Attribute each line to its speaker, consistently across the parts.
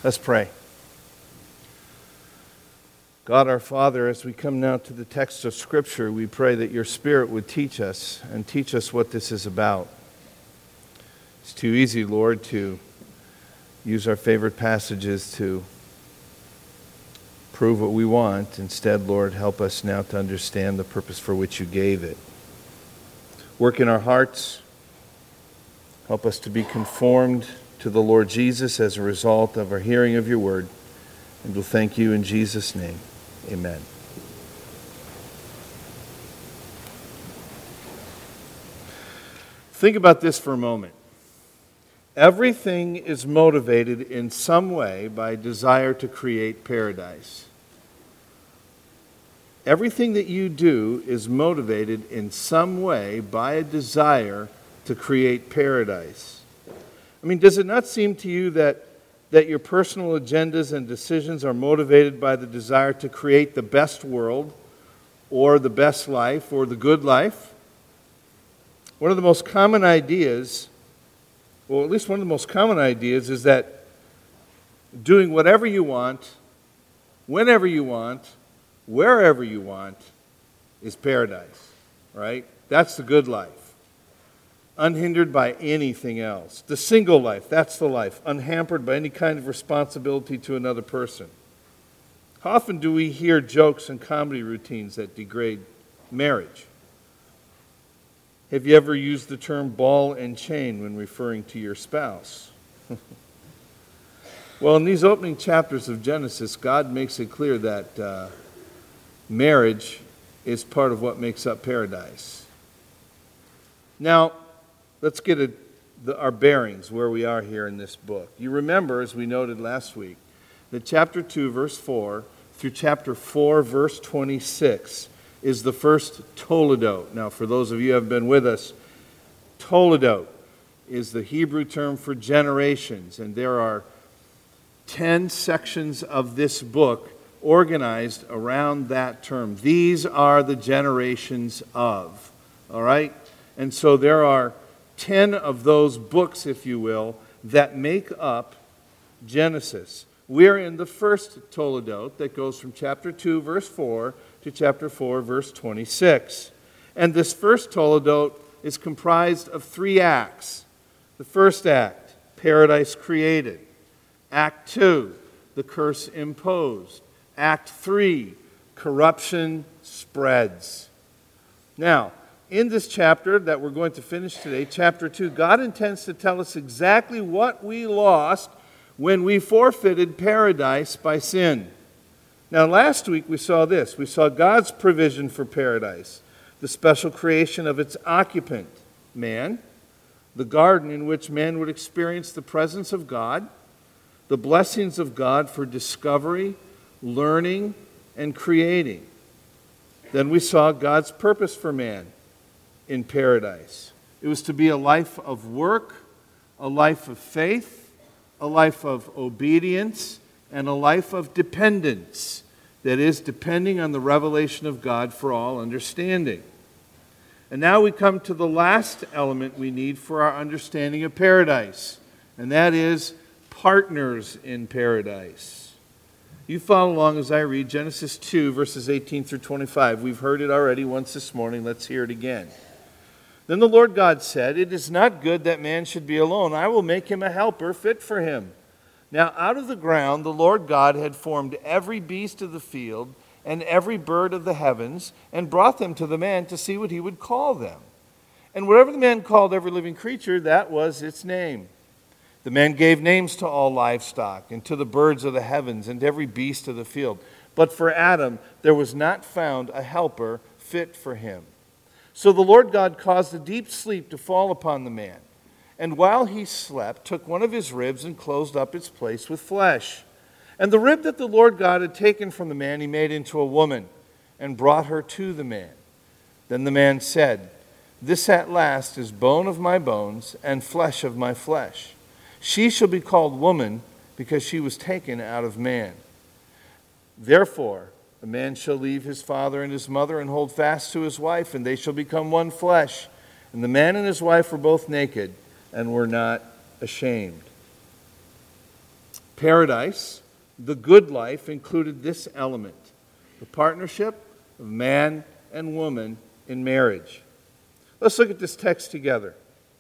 Speaker 1: Let's pray. God our Father, as we come now to the text of Scripture, we pray that your Spirit would teach us and teach us what this is about. It's too easy, Lord, to use our favorite passages to prove what we want. Instead, Lord, help us now to understand the purpose for which you gave it. Work in our hearts. Help us to be conformed to the Lord Jesus as a result of our hearing of your word. And we'll thank you in Jesus' name. Amen. Think about this for a moment. Everything is motivated in some way by desire to create paradise. Everything that you do is motivated in some way by a desire to create paradise. I mean, does it not seem to you that your personal agendas and decisions are motivated by the desire to create the best world or the best life or the good life? One of the most common ideas, well, at least one of the most common ideas, is that doing whatever you want, whenever you want, wherever you want, is paradise, right? That's the good life. Unhindered by anything else. The single life, that's the life. Unhampered by any kind of responsibility to another person. How often do we hear jokes and comedy routines that degrade marriage? Have you ever used the term ball and chain when referring to your spouse? Well, in these opening chapters of Genesis, God makes it clear that marriage is part of what makes up paradise. Now, let's get our bearings where we are here in this book. You remember, as we noted last week, that chapter 2, verse 4 through chapter 4, verse 26 is the first toledot. Now, for those of you who have been with us, toledot is the Hebrew term for generations, and there are 10 sections of this book organized around that term. These are the generations of, all right? And so there are 10 of those books, if you will, that make up Genesis. We're in the first toledot that goes from chapter 2, verse 4 to chapter 4, verse 26. And this first toledot is comprised of 3 acts. The first act, paradise created. Act 2, the curse imposed. Act 3, corruption spreads. Now, in this chapter that we're going to finish today, chapter 2, God intends to tell us exactly what we lost when we forfeited paradise by sin. Now, last week we saw this. We saw God's provision for paradise, the special creation of its occupant, man, the garden in which man would experience the presence of God, the blessings of God for discovery, learning, and creating. Then we saw God's purpose for man in paradise. It was to be a life of work, a life of faith, a life of obedience, and a life of dependence. That is, depending on the revelation of God for all understanding. And now we come to the last element we need for our understanding of paradise, and that is partners in paradise. You follow along as I read Genesis 2, verses 18 through 25. We've heard it already once this morning. Let's hear it again. Then the Lord God said, "It is not good that man should be alone. I will make him a helper fit for him." Now out of the ground the Lord God had formed every beast of the field and every bird of the heavens, and brought them to the man to see what he would call them. And whatever the man called every living creature, that was its name. The man gave names to all livestock, and to the birds of the heavens, and to every beast of the field. But for Adam there was not found a helper fit for him. So the Lord God caused a deep sleep to fall upon the man, and while he slept, took one of his ribs and closed up its place with flesh. And the rib that the Lord God had taken from the man he made into a woman, and brought her to the man. Then the man said, "This at last is bone of my bones and flesh of my flesh. She shall be called woman, because she was taken out of man. Therefore, a man shall leave his father and his mother and hold fast to his wife, and they shall become one flesh. And the man and his wife were both naked and were not ashamed." Paradise, the good life, included this element: the partnership of man and woman in marriage. Let's look at this text together.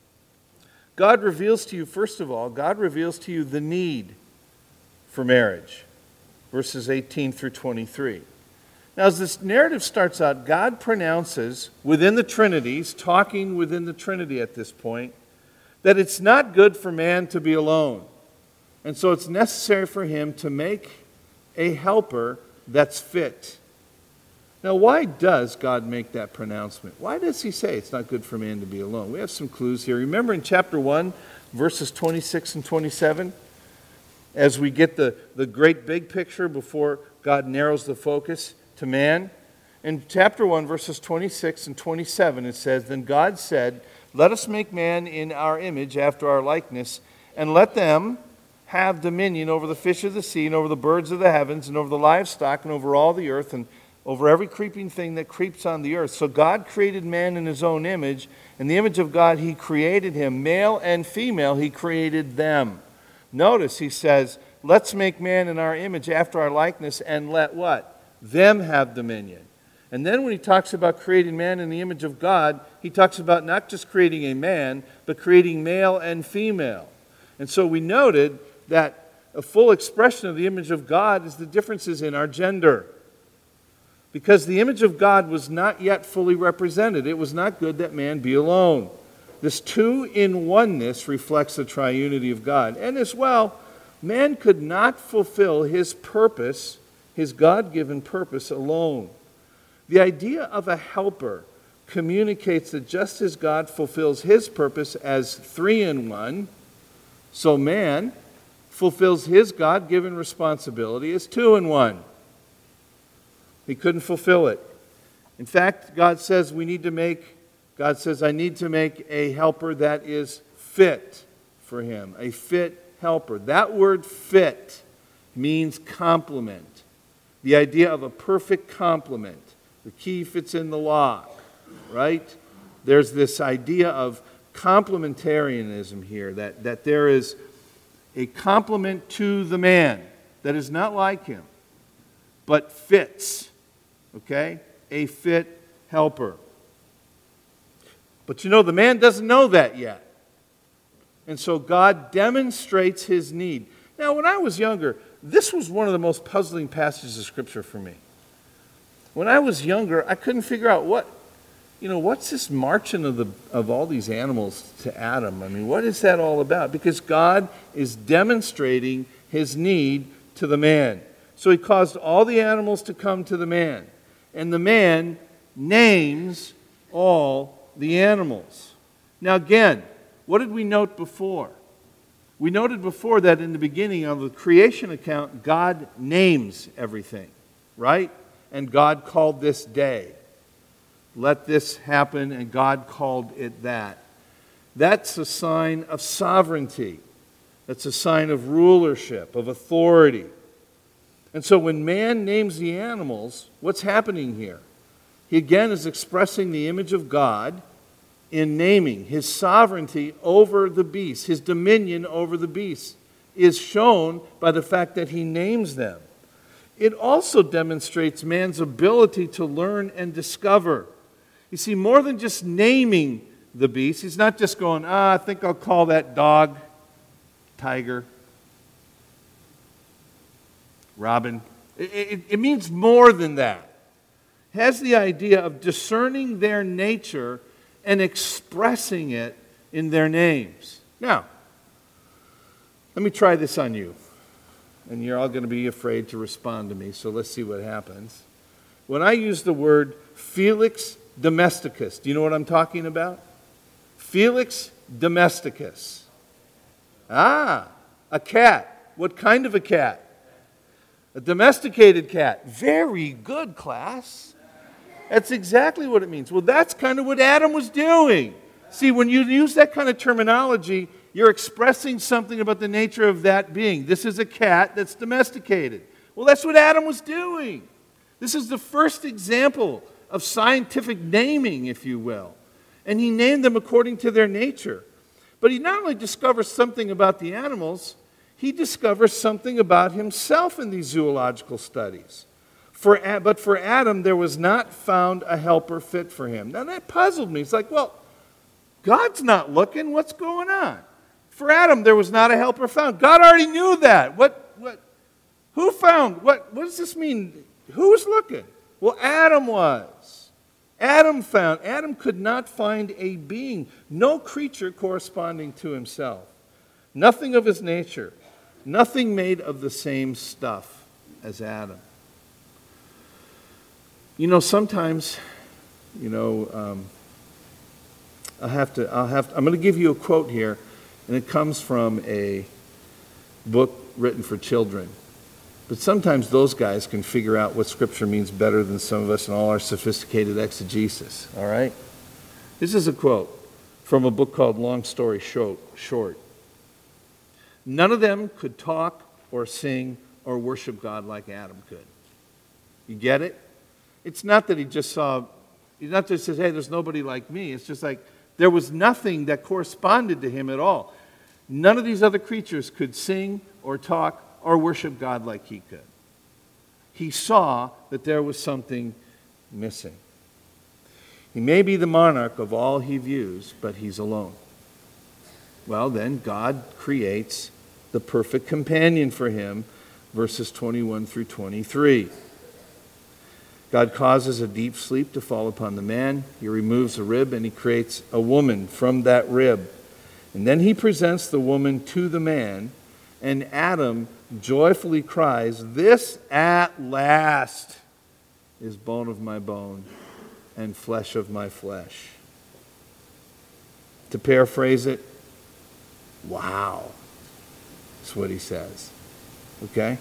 Speaker 1: God reveals to you, first of all, God reveals to you the need for marriage. Verses 18 through 23. Now, as this narrative starts out, God pronounces within the Trinity, he's talking within the Trinity at this point, that it's not good for man to be alone. And so it's necessary for him to make a helper that's fit. Now, why does God make that pronouncement? Why does he say it's not good for man to be alone? We have some clues here. Remember in chapter 1, verses 26 and 27, as we get the great big picture before God narrows the focus to man? In chapter 1, verses 26 and 27, it says, "Then God said, 'Let us make man in our image, after our likeness, and let them have dominion over the fish of the sea, and over the birds of the heavens, and over the livestock, and over all the earth, and over every creeping thing that creeps on the earth.' So God created man in his own image. In the image of God he created him. Male and female he created them." Notice he says, "Let's make man in our image, after our likeness, and let" what? "Them have dominion." And then when he talks about creating man in the image of God, he talks about not just creating a man, but creating male and female. And so we noted that a full expression of the image of God is the differences in our gender. Because the image of God was not yet fully represented. It was not good that man be alone. This two-in-oneness reflects the triunity of God. And as well, man could not fulfill his purpose, his God-given purpose, alone. The idea of a helper communicates that just as God fulfills his purpose as three-in-one, so man fulfills his God-given responsibility as two-in-one. He couldn't fulfill it. In fact, God says, I need to make a helper that is fit for him, a fit helper. That word fit means complement. The idea of a perfect complement. The key fits in the lock, right? There's this idea of complementarianism here, that there is a complement to the man that is not like him, but fits, okay? A fit helper. But the man doesn't know that yet. And so God demonstrates his need. Now, when I was younger, this was one of the most puzzling passages of Scripture for me. When I was younger, I couldn't figure out what's this marching of all these animals to Adam? I mean, what is that all about? Because God is demonstrating his need to the man. So he caused all the animals to come to the man. And the man names all the animals. Now again, what did we note before? We noted before that in the beginning of the creation account, God names everything, right? And God called this day. Let this happen, and God called it that. That's a sign of sovereignty. That's a sign of rulership, of authority. And so when man names the animals, what's happening here? He again is expressing the image of God in naming. His sovereignty over the beasts, his dominion over the beasts, is shown by the fact that he names them. It also demonstrates man's ability to learn and discover. You see, more than just naming the beast, he's not just going, I think I'll call that dog Tiger, Robin. It means more than that. It has the idea of discerning their nature and expressing it in their names. Now, let me try this on you. And you're all going to be afraid to respond to me, so let's see what happens. When I use the word Felix domesticus, do you know what I'm talking about? Felix domesticus. A cat. What kind of a cat? A domesticated cat. Very good, class. That's exactly what it means. Well, that's kind of what Adam was doing. See, when you use that kind of terminology, you're expressing something about the nature of that being. This is a cat that's domesticated. Well, that's what Adam was doing. This is the first example of scientific naming, if you will. And he named them according to their nature. But he not only discovers something about the animals, he discovers something about himself in these zoological studies. But for Adam, there was not found a helper fit for him. Now that puzzled me. It's like, well, God's not looking. What's going on? For Adam, there was not a helper found. God already knew that. Who found? What does this mean? Who was looking? Well, Adam was. Adam found. Adam could not find a being, no creature corresponding to himself. Nothing of his nature. Nothing made of the same stuff as Adam. Sometimes, I'm going to give you a quote here, and it comes from a book written for children. But sometimes those guys can figure out what Scripture means better than some of us in all our sophisticated exegesis, all right? This is a quote from a book called Long Story Short. None of them could talk or sing or worship God like Adam could. You get it? It's not that he not just says, hey, there's nobody like me. It's just like there was nothing that corresponded to him at all. None of these other creatures could sing or talk or worship God like he could. He saw that there was something missing. He may be the monarch of all he views, but he's alone. Well, then God creates the perfect companion for him, verses 21 through 23. God causes a deep sleep to fall upon the man. He removes a rib and he creates a woman from that rib. And then he presents the woman to the man, and Adam joyfully cries, "This at last is bone of my bone and flesh of my flesh." To paraphrase it, wow. That's what he says. Okay?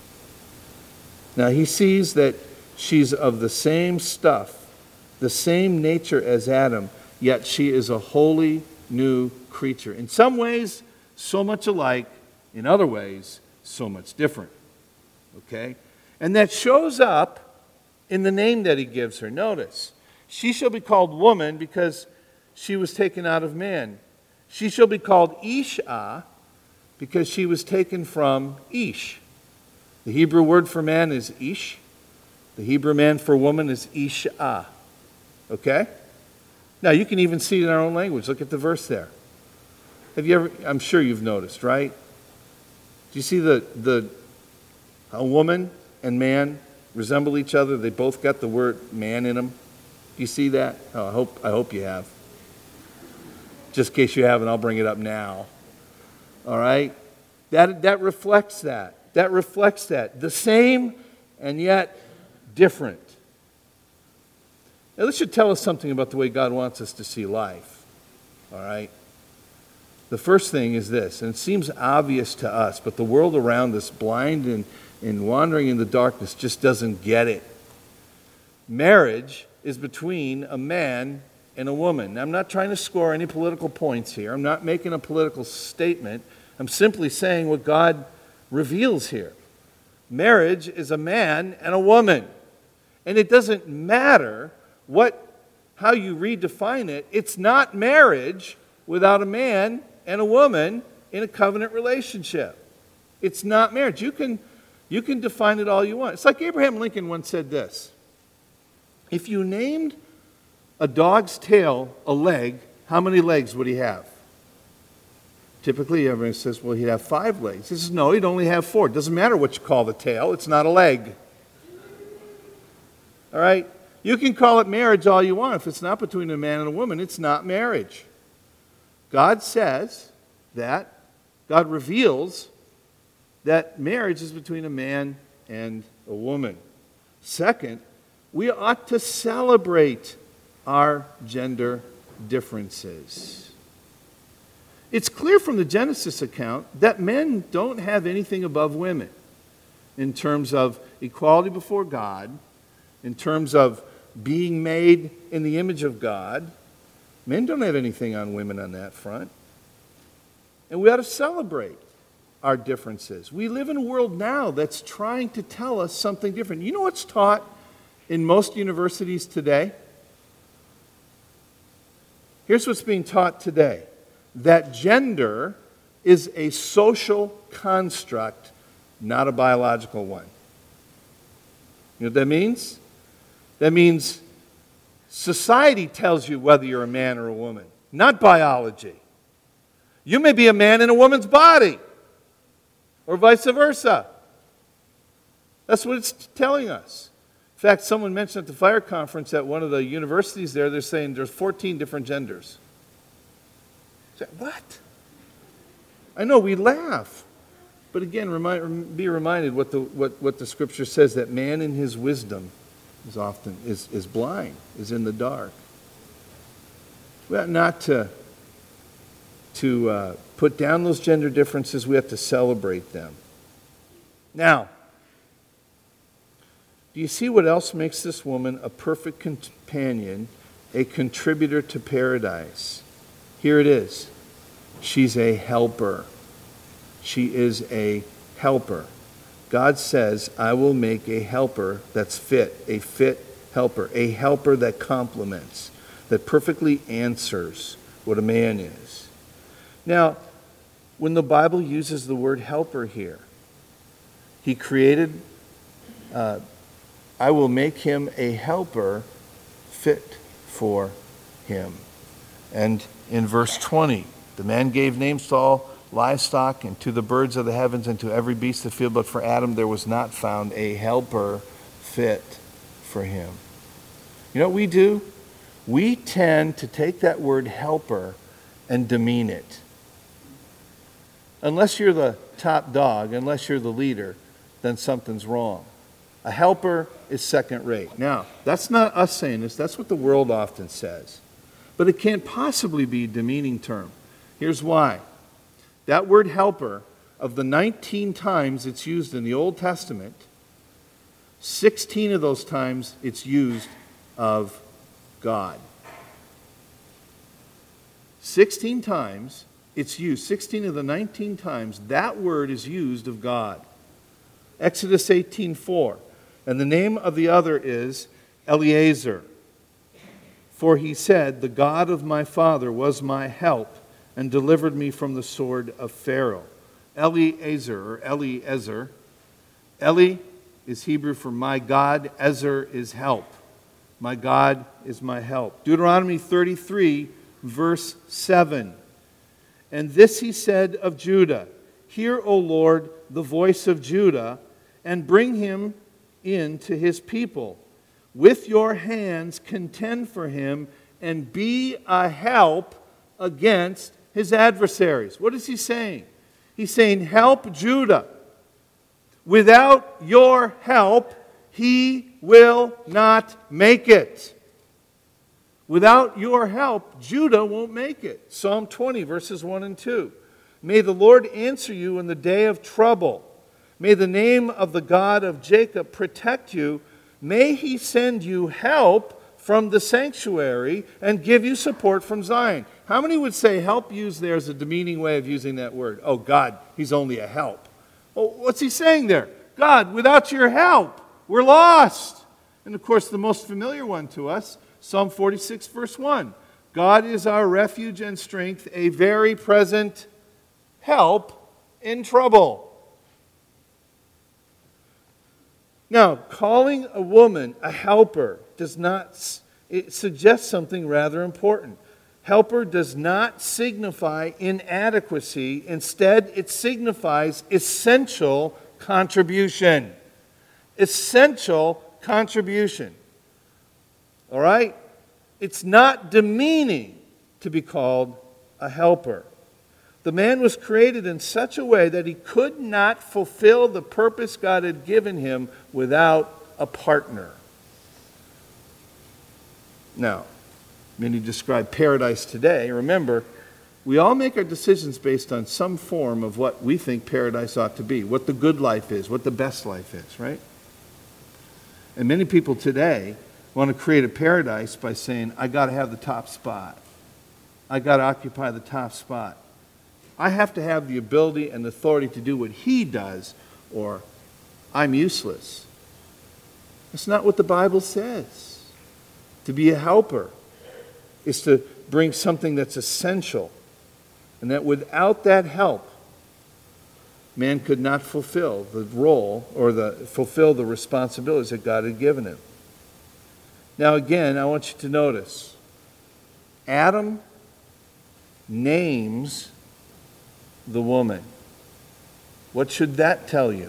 Speaker 1: Now he sees that she's of the same stuff, the same nature as Adam, yet she is a wholly new creature. In some ways, so much alike. In other ways, so much different. Okay? And that shows up in the name that he gives her. Notice, she shall be called woman because she was taken out of man. She shall be called Isha because she was taken from Ish. The Hebrew word for man is Ish. The Hebrew man for woman is Isha. Okay? Now, you can even see it in our own language. Look at the verse there. Have you ever, I'm sure you've noticed, right? Do you see a woman and man resemble each other? They both got the word man in them. Do you see that? Oh, I hope you have. Just in case you haven't, I'll bring it up now. All right? That reflects that. That reflects that. The same and yet different. Now, this should tell us something about the way God wants us to see life. All right? The first thing is this, and it seems obvious to us, but the world around us, blind and wandering in the darkness, just doesn't get it. Marriage is between a man and a woman. Now, I'm not trying to score any political points here. I'm not making a political statement. I'm simply saying what God reveals here. Marriage is a man and a woman. And it doesn't matter how you redefine it. It's not marriage without a man and a woman in a covenant relationship. It's not marriage. You can define it all you want. It's like Abraham Lincoln once said this. If you named a dog's tail a leg, how many legs would he have? Typically, everyone says, well, he'd have 5 legs. He says, no, he'd only have 4. It doesn't matter what you call the tail. It's not a leg. All right? You can call it marriage all you want. If it's not between a man and a woman, it's not marriage. God says that, God reveals that marriage is between a man and a woman. Second, we ought to celebrate our gender differences. It's clear from the Genesis account that men don't have anything above women in terms of equality before God, in terms of being made in the image of God. Men don't have anything on women on that front. And we ought to celebrate our differences. We live in a world now that's trying to tell us something different. You know what's taught in most universities today? Here's what's being taught today. That gender is a social construct, not a biological one. You know what that means? That means society tells you whether you're a man or a woman, not biology. You may be a man in a woman's body, or vice versa. That's what it's telling us. In fact, someone mentioned at the fire conference at one of the universities there, they're saying there's 14 different genders. What? I know, we laugh. But again, be reminded what the Scripture says, that man in his wisdom is blind, is in the dark. We ought not to put down those gender differences. We have to celebrate them. Now, do you see what else makes this woman a perfect companion, a contributor to paradise? Here it is. She's a helper. She is a helper. God says, I will make a helper that's fit, a fit helper, a helper that complements, that perfectly answers what a man is. Now, when the Bible uses the word helper here, he created, I will make him a helper fit for him. And in verse 20, the man gave names to all livestock and to the birds of the heavens and to every beast of the field, but for Adam there was not found a helper fit for him. You know what we do? We tend to take that word helper and demean it. Unless you're the top dog, unless you're the leader, then something's wrong. A helper is second rate. Now, that's not us saying this, that's what the world often says. But it can't possibly be a demeaning term. Here's why. That word helper, of the 19 times it's used in the Old Testament, 16 of those times it's used of God. 16 times it's used, 16 of the 19 times that word is used of God. Exodus 18:4, and the name of the other is Eliezer. For he said, the God of my father was my help and delivered me from the sword of Pharaoh. Eliezer, or Eliezer. Eli is Hebrew for my God. Ezer is help. My God is my help. Deuteronomy 33, verse 7. And this he said of Judah, hear, O Lord, the voice of Judah, and bring him in to his people. With your hands contend for him, and be a help against his adversaries. What is he saying? He's saying, help Judah. Without your help, he will not make it. Without your help, Judah won't make it. Psalm 20, verses 1 and 2. May the Lord answer you in the day of trouble. May the name of the God of Jacob protect you. May he send you help from the sanctuary and give you support from Zion. How many would say help used there is a demeaning way of using that word? Oh, God, he's only a help. Well, what's he saying there? God, without your help, we're lost. And of course, the most familiar one to us, Psalm 46, verse 1. God is our refuge and strength, a very present help in trouble. Now, calling a woman a helper it suggests something rather important. Helper does not signify inadequacy. Instead, it signifies essential contribution. Essential contribution. All right? It's not demeaning to be called a helper. The man was created in such a way that he could not fulfill the purpose God had given him without a partner. Now, when you describe paradise today, remember, we all make our decisions based on some form of what we think paradise ought to be, what the good life is, what the best life is, right? And many people today want to create a paradise by saying, I got to have the top spot. I got to occupy the top spot. I have to have the ability and authority to do what he does, or I'm useless. That's not what the Bible says. To be a helper is to bring something that's essential, and that without that help, man could not fulfill the role or fulfill the responsibilities that God had given him. Now again, I want you to notice, Adam names the woman. What should that tell you?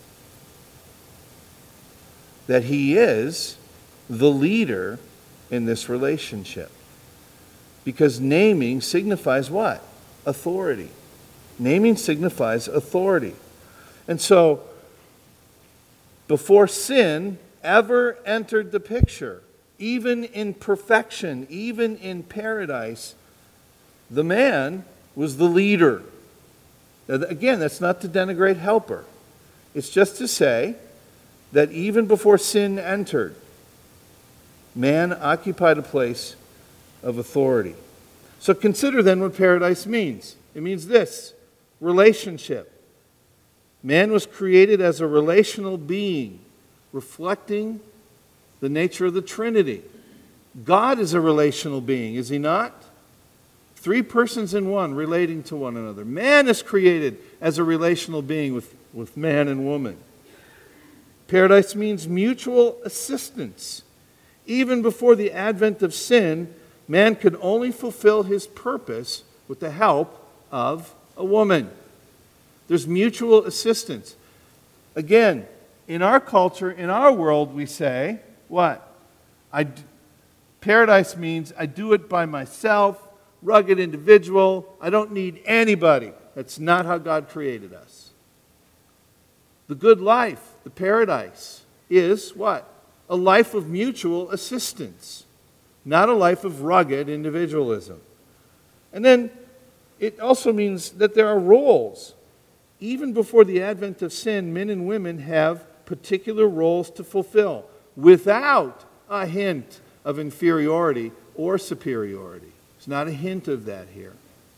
Speaker 1: That he is the leader in this relationship. Because naming signifies what? Authority. Naming signifies authority. And so, before sin ever entered the picture, even in perfection, even in paradise, the man was the leader. Again, that's not to denigrate helper. It's just to say that even before sin entered, man occupied a place of authority. So consider then what paradise means. It means this: relationship. Man was created as a relational being, reflecting the nature of the Trinity. God is a relational being, is he not? Three persons in one, relating to one another. Man is created as a relational being with man and woman. Paradise means mutual assistance. Even before the advent of sin, man could only fulfill his purpose with the help of a woman. There's mutual assistance. Again, in our culture, in our world, we say, what? Paradise means I do it by myself, rugged individual, I don't need anybody. That's not how God created us. The good life, the paradise, is what? A life of mutual assistance, not a life of rugged individualism. And then it also means that there are roles. Even before the advent of sin, men and women have particular roles to fulfill without a hint of inferiority or superiority. There's not a hint of that here.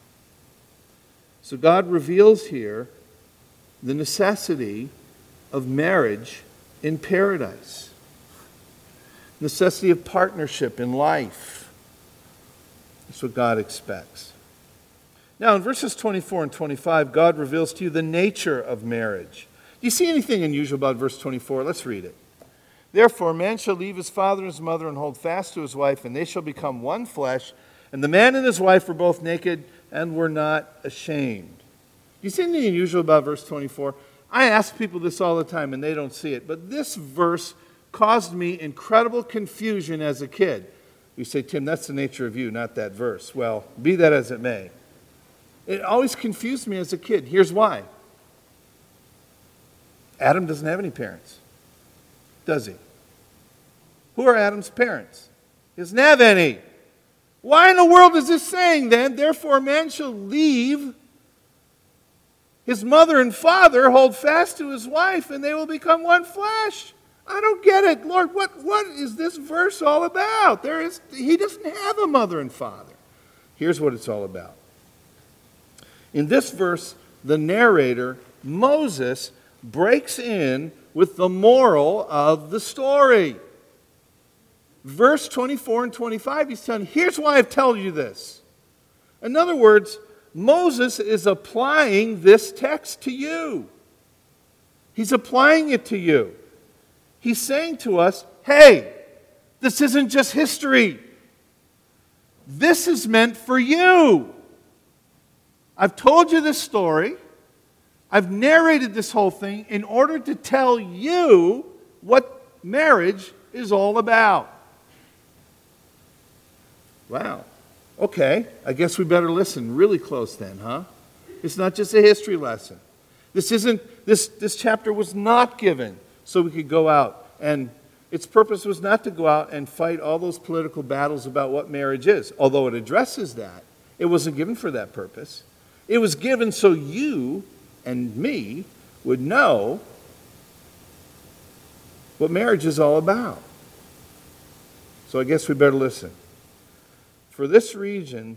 Speaker 1: So God reveals here the necessity of marriage in paradise. Necessity of partnership in life. That's what God expects. Now in verses 24 and 25, God reveals to you the nature of marriage. Do you see anything unusual about verse 24? Let's read it. Therefore, a man shall leave his father and his mother and hold fast to his wife, and they shall become one flesh. And the man and his wife were both naked and were not ashamed. Do you see anything unusual about verse 24? I ask people this all the time, and they don't see it. But this verse caused me incredible confusion as a kid. You say, Tim, that's the nature of you, not that verse. Well, be that as it may. It always confused me as a kid. Here's why. Adam doesn't have any parents, does he? Who are Adam's parents? He doesn't have any. Why in the world is this saying then, therefore a man shall leave his mother and father, hold fast to his wife, and they will become one flesh? I don't get it. Lord, what is this verse all about? He doesn't have a mother and father. Here's what it's all about. In this verse, the narrator, Moses, breaks in with the moral of the story. Verse 24 and 25, he's telling, here's why I've told you this. In other words, Moses is applying this text to you. He's applying it to you. He's saying to us, hey, this isn't just history. This is meant for you. I've told you this story. I've narrated this whole thing in order to tell you what marriage is all about. Wow. Okay, I guess we better listen really close then, huh? It's not just a history lesson. This chapter was not given so we could go out, and its purpose was not to go out and fight all those political battles about what marriage is. Although it addresses that, it wasn't given for that purpose. It was given so you and me would know what marriage is all about. So I guess we better listen. For this reason,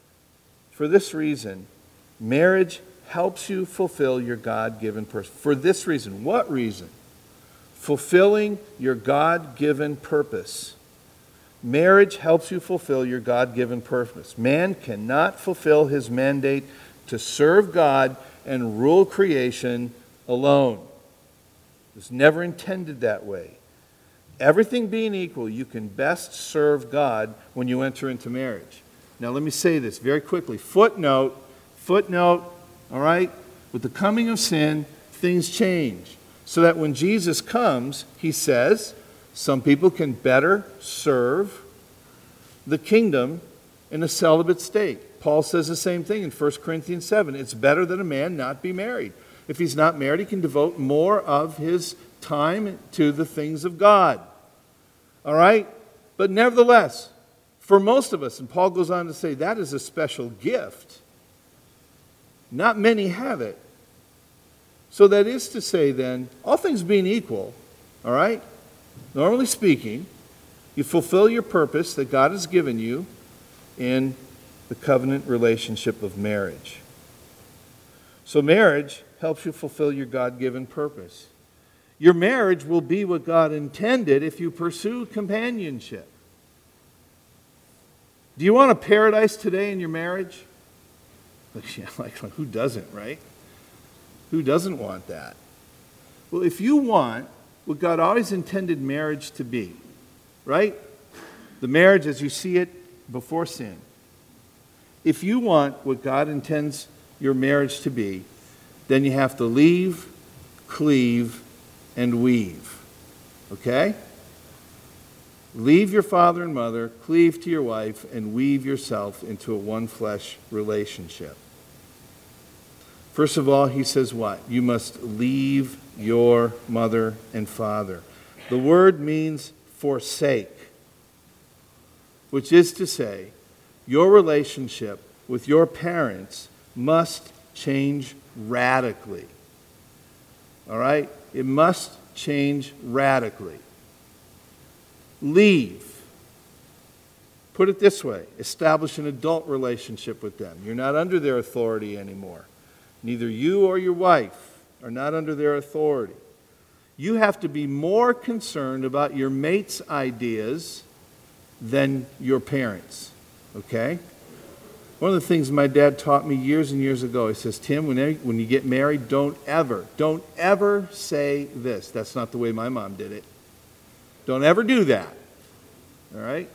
Speaker 1: marriage helps you fulfill your God-given purpose. For this reason. What reason? Fulfilling your God-given purpose. Marriage helps you fulfill your God-given purpose. Man cannot fulfill his mandate to serve God and rule creation alone. It was never intended that way. Everything being equal, you can best serve God when you enter into marriage. Now let me say this very quickly. Footnote, all right? With the coming of sin, things change. So that when Jesus comes, he says, some people can better serve the kingdom in a celibate state. Paul says the same thing in 1 Corinthians 7. It's better that a man not be married. If he's not married, he can devote more of his time to the things of God. All right? But nevertheless, for most of us, and Paul goes on to say, that is a special gift. Not many have it. So that is to say then, all things being equal, all right? Normally speaking, you fulfill your purpose that God has given you in the covenant relationship of marriage. So marriage helps you fulfill your God-given purpose. Your marriage will be what God intended if you pursue companionship. Do you want a paradise today in your marriage? Like who doesn't, right? Who doesn't want that? Well, if you want what God always intended marriage to be, right? The marriage as you see it before sin. If you want what God intends your marriage to be, then you have to leave, cleave, and weave. Okay? Leave your father and mother, cleave to your wife, and weave yourself into a one-flesh relationship. First of all, he says what? You must leave your mother and father. The word means forsake, which is to say, your relationship with your parents must change radically. All right? It must change radically. Leave. Put it this way, establish an adult relationship with them. You're not under their authority anymore. Neither you or your wife are not under their authority. You have to be more concerned about your mate's ideas than your parents. Okay? One of the things my dad taught me years and years ago, he says, Tim, when you get married, don't ever say this. That's not the way my mom did it. Don't ever do that. All right?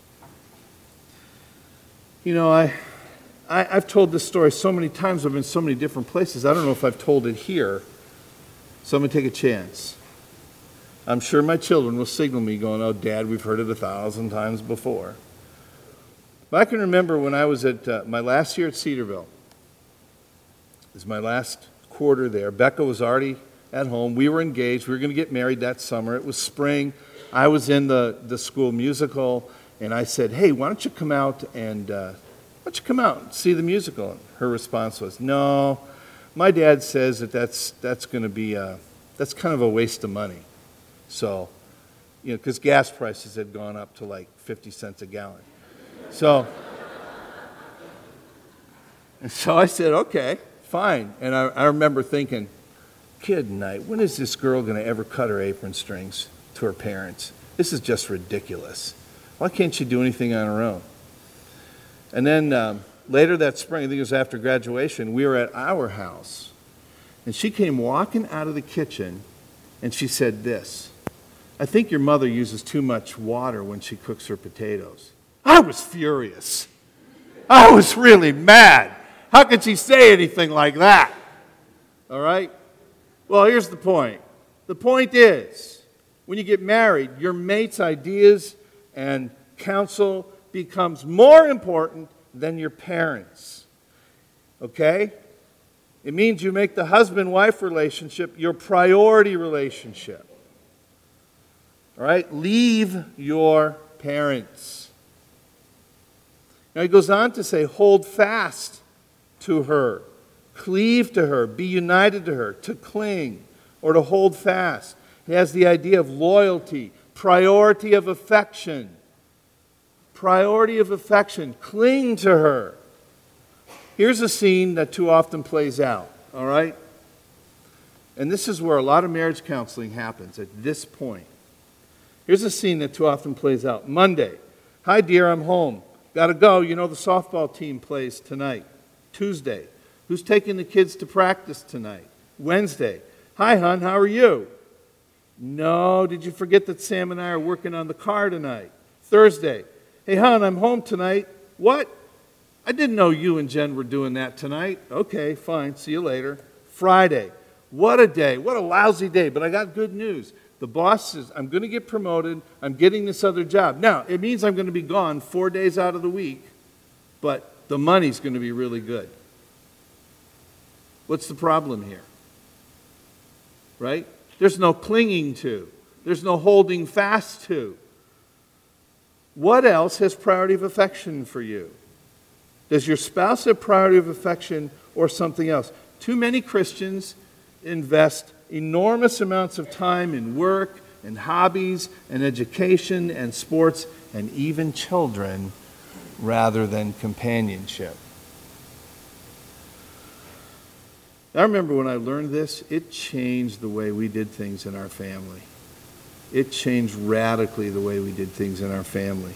Speaker 1: You know, I've told this story so many times. I've been in so many different places. I don't know if I've told it here. So I'm going to take a chance. I'm sure my children will signal me going, oh, Dad, we've heard it 1,000 times before. But I can remember when I was at my last year at Cedarville. It was my last quarter there. Becca was already at home. We were engaged. We were going to get married that summer. It was spring. I was in the school musical, and I said, hey, why don't you come out and see the musical? And her response was, no, my dad says that's going to be that's kind of a waste of money. So, you know, because gas prices had gone up to like 50 cents a gallon. So I said, okay, fine. And I remember thinking, kid night, when is this girl going to ever cut her apron strings to her parents? This is just ridiculous. Why can't she do anything on her own? And then later that spring, I think it was after graduation, we were at our house. And she came walking out of the kitchen, and she said this, I think your mother uses too much water when she cooks her potatoes. I was furious. I was really mad. How could she say anything like that? All right? Well, here's the point. The point is, when you get married, your mate's ideas and counsel becomes more important than your parents. Okay? It means you make the husband-wife relationship your priority relationship. All right? Leave your parents. Now he goes on to say, hold fast to her, cleave to her, be united to her, to cling or to hold fast. It has the idea of loyalty, priority of affection. Priority of affection. Cling to her. Here's a scene that too often plays out, all right? And this is where a lot of marriage counseling happens, at this point. Here's a scene that too often plays out. Monday. Hi, dear, I'm home. Got to go. You know the softball team plays tonight. Tuesday. Who's taking the kids to practice tonight? Wednesday. Hi, hon, how are you? No, did you forget that Sam and I are working on the car tonight? Thursday. Hey, hon, I'm home tonight. What? I didn't know you and Jen were doing that tonight. Okay, fine, see you later. Friday. What a day. What a lousy day, but I got good news. The boss says, I'm going to get promoted. I'm getting this other job. Now, it means I'm going to be gone 4 days out of the week, but the money's going to be really good. What's the problem here? Right? There's no clinging to. There's no holding fast to. What else has priority of affection for you? Does your spouse have priority of affection or something else? Too many Christians invest enormous amounts of time in work and hobbies and education and sports and even children rather than companionship. I remember when I learned this, it changed the way we did things in our family. It changed radically the way we did things in our family.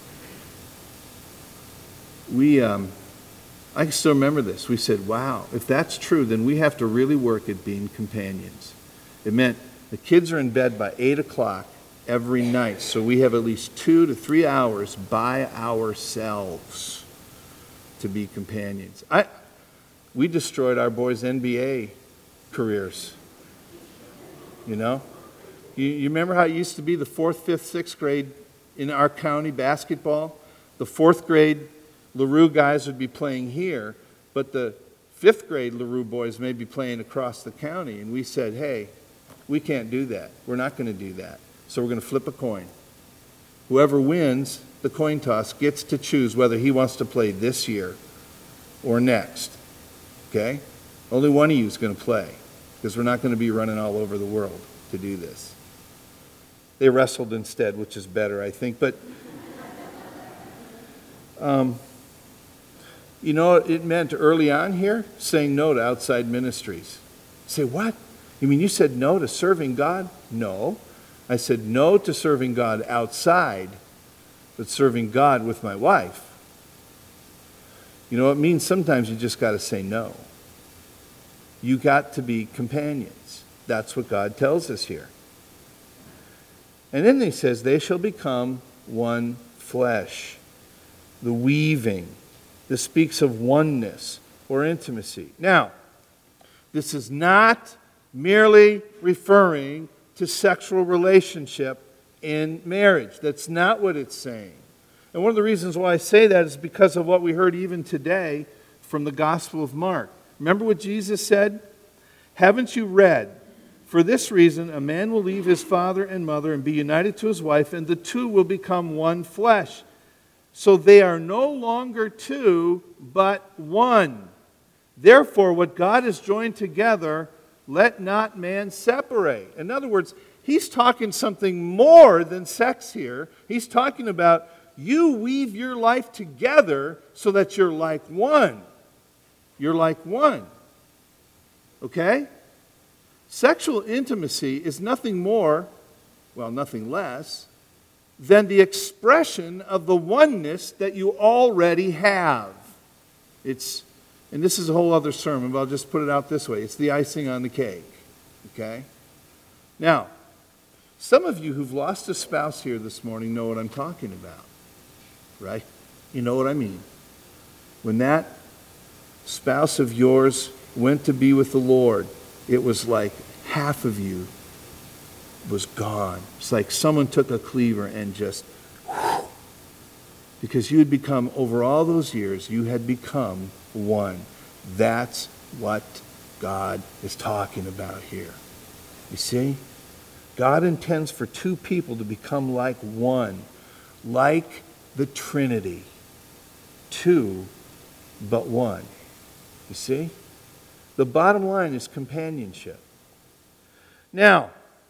Speaker 1: I still remember this. We said, wow, if that's true, then we have to really work at being companions. It meant the kids are in bed by 8 o'clock every night, so we have at least 2 to 3 hours by ourselves to be companions. We destroyed our boys' NBA careers. You know? You remember how it used to be the 4th, 5th, 6th grade in our county basketball? The 4th grade LaRue guys would be playing here, but the 5th grade LaRue boys may be playing across the county. And we said, hey, we can't do that. We're not going to do that. So we're going to flip a coin. Whoever wins the coin toss gets to choose whether he wants to play this year or next. Okay? Only one of you is going to play, because we're not going to be running all over the world to do this. They wrestled instead, which is better, I think. But, you know, it meant early on here saying no to outside ministries. You say, what? You mean you said no to serving God? No. I said no to serving God outside, but serving God with my wife. You know, it means sometimes you just got to say no. You got to be companions. That's what God tells us here. And then he says, they shall become one flesh. The weaving. This speaks of oneness or intimacy. Now, this is not merely referring to sexual relationship in marriage. That's not what it's saying. And one of the reasons why I say that is because of what we heard even today from the Gospel of Mark. Remember what Jesus said? Haven't you read? For this reason, a man will leave his father and mother and be united to his wife, and the two will become one flesh. So they are no longer two, but one. Therefore, what God has joined together, let not man separate. In other words, he's talking something more than sex here. He's talking about you weave your life together so that you're like one. You're like one. Okay? Sexual intimacy is nothing more, well, nothing less, than the expression of the oneness that you already have. And this is a whole other sermon, but I'll just put it out this way. It's the icing on the cake. Okay? Now, some of you who've lost a spouse here this morning know what I'm talking about. Right? You know what I mean. When that spouse of yours went to be with the Lord, it was like half of you was gone. It's like someone took a cleaver and just, because you had become, over all those years, you had become one. That's what God is talking about here. You see? God intends for two people to become like one, like the Trinity. Two, but one. You see? The bottom line is companionship. Now,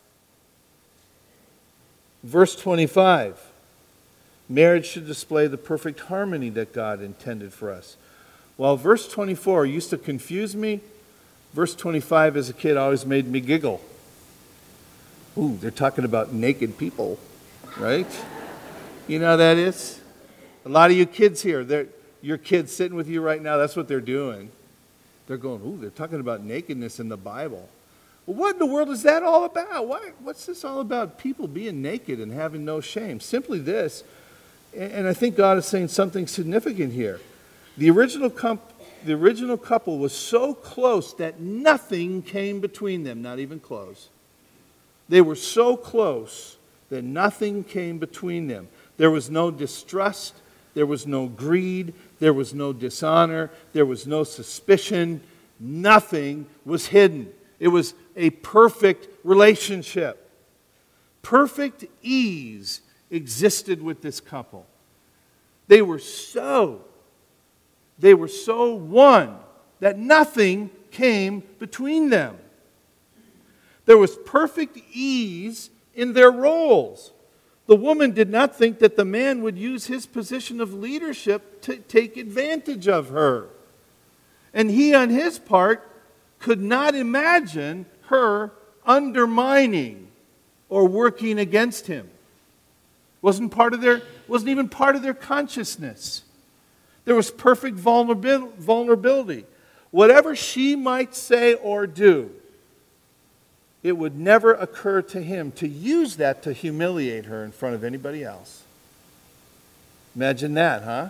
Speaker 1: verse 25. Marriage should display the perfect harmony that God intended for us. While verse 24 used to confuse me, verse 25 as a kid always made me giggle. Ooh, they're talking about naked people, right? You know how that is? A lot of you kids here, your kids sitting with you right now, that's what they're doing. They're going, ooh, they're talking about nakedness in the Bible. Well, what in the world is that all about? What's this all about, people being naked and having no shame? Simply this, and I think God is saying something significant here. The original couple was so close that nothing came between them, not even clothes. They were so close that nothing came between them. There was no distrust, there was no greed, there was no dishonor, there was no suspicion. Nothing was hidden. It was a perfect relationship. Perfect ease existed with this couple. They were so one that nothing came between them. There was perfect ease in their roles. The woman did not think that the man would use his position of leadership to take advantage of her. And he, on his part, could not imagine her undermining or working against him. Wasn't even part of their consciousness. There was perfect vulnerability. Whatever she might say or do, it would never occur to him to use that to humiliate her in front of anybody else. Imagine that, huh?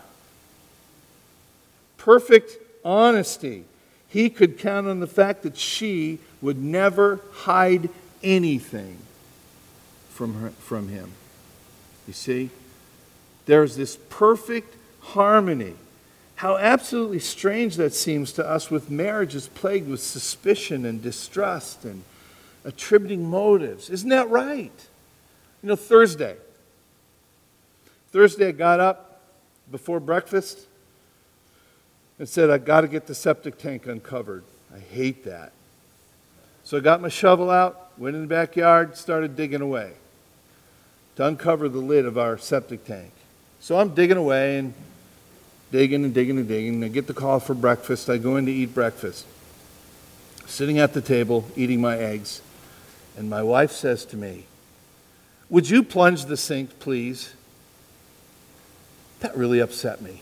Speaker 1: Perfect honesty. He could count on the fact that she would never hide anything from him. You see? There's this perfect harmony. How absolutely strange that seems to us with marriages plagued with suspicion and distrust and attributing motives. Isn't that right? You know, Thursday I got up before breakfast and said, I got to get the septic tank uncovered. I hate that. So I got my shovel out, went in the backyard, started digging away to uncover the lid of our septic tank. So I'm digging away and digging and digging and digging. I get the call for breakfast. I go in to eat breakfast. Sitting at the table, eating my eggs. And my wife says to me, would you plunge the sink, please? That really upset me.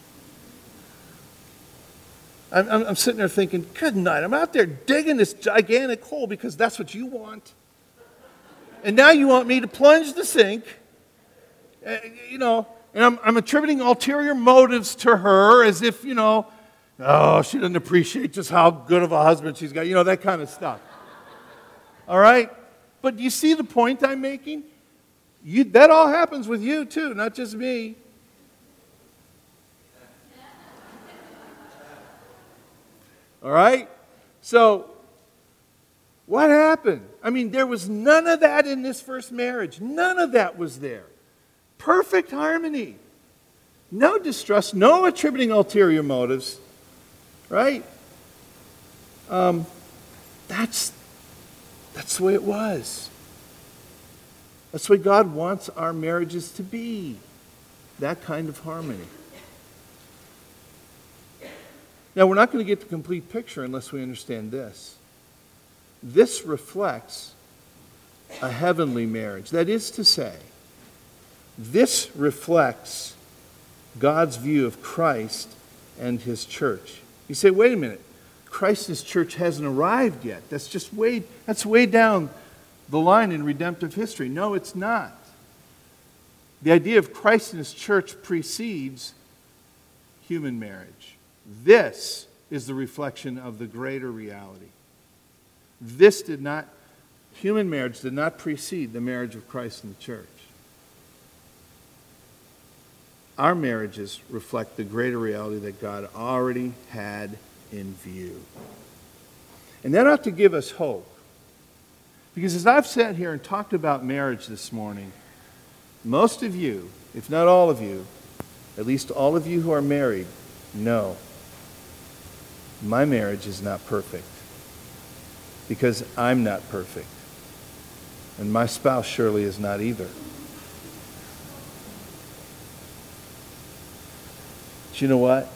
Speaker 1: I'm sitting there thinking, good night, I'm out there digging this gigantic hole because that's what you want. And now you want me to plunge the sink, and I'm attributing ulterior motives to her as if, she doesn't appreciate just how good of a husband she's got, that kind of stuff. All right? But you see the point I'm making? That all happens with you too, not just me. All right? So, what happened? I mean, there was none of that in this first marriage. None of that was there. Perfect harmony. No distrust, no attributing ulterior motives. Right? That's the way it was. That's the way God wants our marriages to be. That kind of harmony. Now, we're not going to get the complete picture unless we understand this. This reflects a heavenly marriage. That is to say, this reflects God's view of Christ and His church. You say, wait a minute, Christ and His church hasn't arrived yet. That's way down the line in redemptive history. No, it's not. The idea of Christ and His church precedes human marriage. This is the reflection of the greater reality. Human marriage did not precede the marriage of Christ and the church. Our marriages reflect the greater reality that God already had in view. And that ought to give us hope. Because as I've sat here and talked about marriage this morning, most of you, if not all of you, at least all of you who are married, know my marriage is not perfect. Because I'm not perfect. And my spouse surely is not either. But you know what?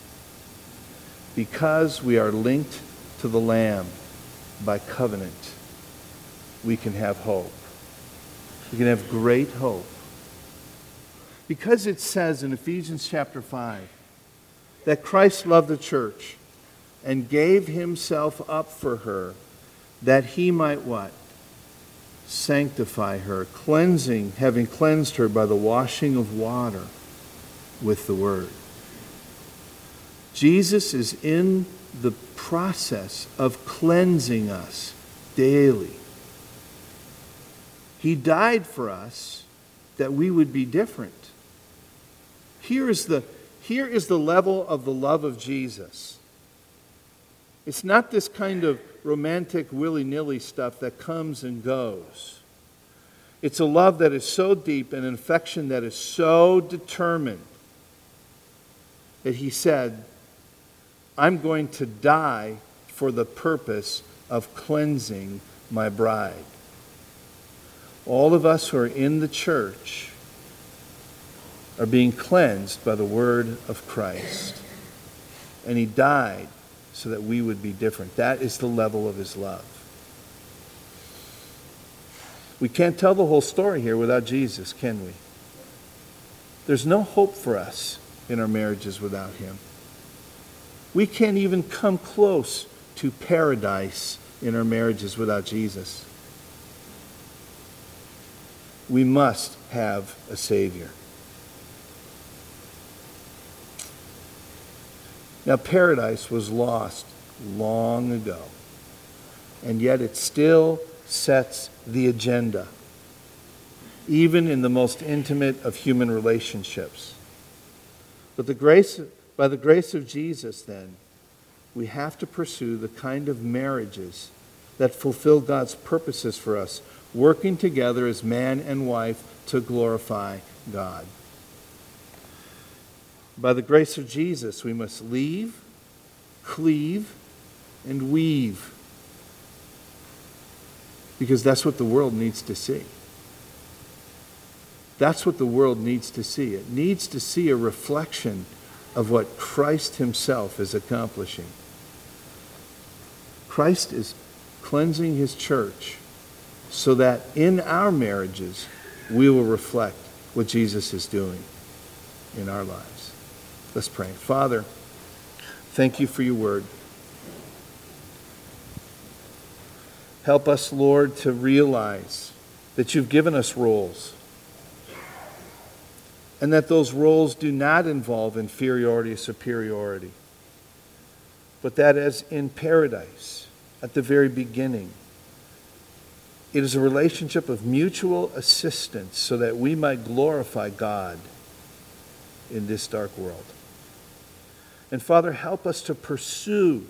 Speaker 1: Because we are linked to the Lamb by covenant, we can have hope. We can have great hope. Because it says in Ephesians chapter 5 that Christ loved the church and gave himself up for her, that he might what? Sanctify her, having cleansed her by the washing of water with the word. Jesus is in the process of cleansing us daily. He died for us that we would be different. Here is the level of the love of Jesus. It's not this kind of romantic willy-nilly stuff that comes and goes. It's a love that is so deep and an affection that is so determined that he said, I'm going to die for the purpose of cleansing my bride. All of us who are in the church are being cleansed by the word of Christ. And he died so that we would be different. That is the level of his love. We can't tell the whole story here without Jesus, can we? There's no hope for us in our marriages without him. We can't even come close to paradise in our marriages without Jesus. We must have a Savior. Now, paradise was lost long ago, and yet it still sets the agenda, even in the most intimate of human relationships. But by the grace of Jesus, then, we have to pursue the kind of marriages that fulfill God's purposes for us, working together as man and wife to glorify God. By the grace of Jesus, we must leave, cleave, and weave. Because that's what the world needs to see. That's what the world needs to see. It needs to see a reflection of what Christ himself is accomplishing. Christ is cleansing his church so that in our marriages we will reflect what Jesus is doing in our lives. Let's pray. Father, thank you for your word. Help us, Lord, to realize that you've given us roles, and that those roles do not involve inferiority or superiority, but that as in paradise, at the very beginning, it is a relationship of mutual assistance so that we might glorify God in this dark world. And Father, help us to pursue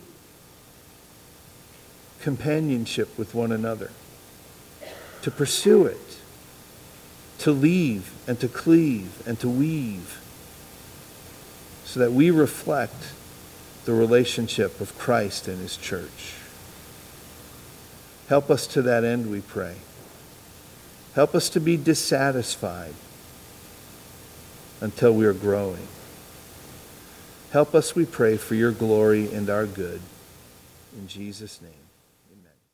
Speaker 1: companionship with one another, to pursue it, to leave and to cleave and to weave, so that we reflect the relationship of Christ and his church. Help us to that end, we pray. Help us to be dissatisfied until we are growing. Help us, we pray, for your glory and our good. In Jesus' name.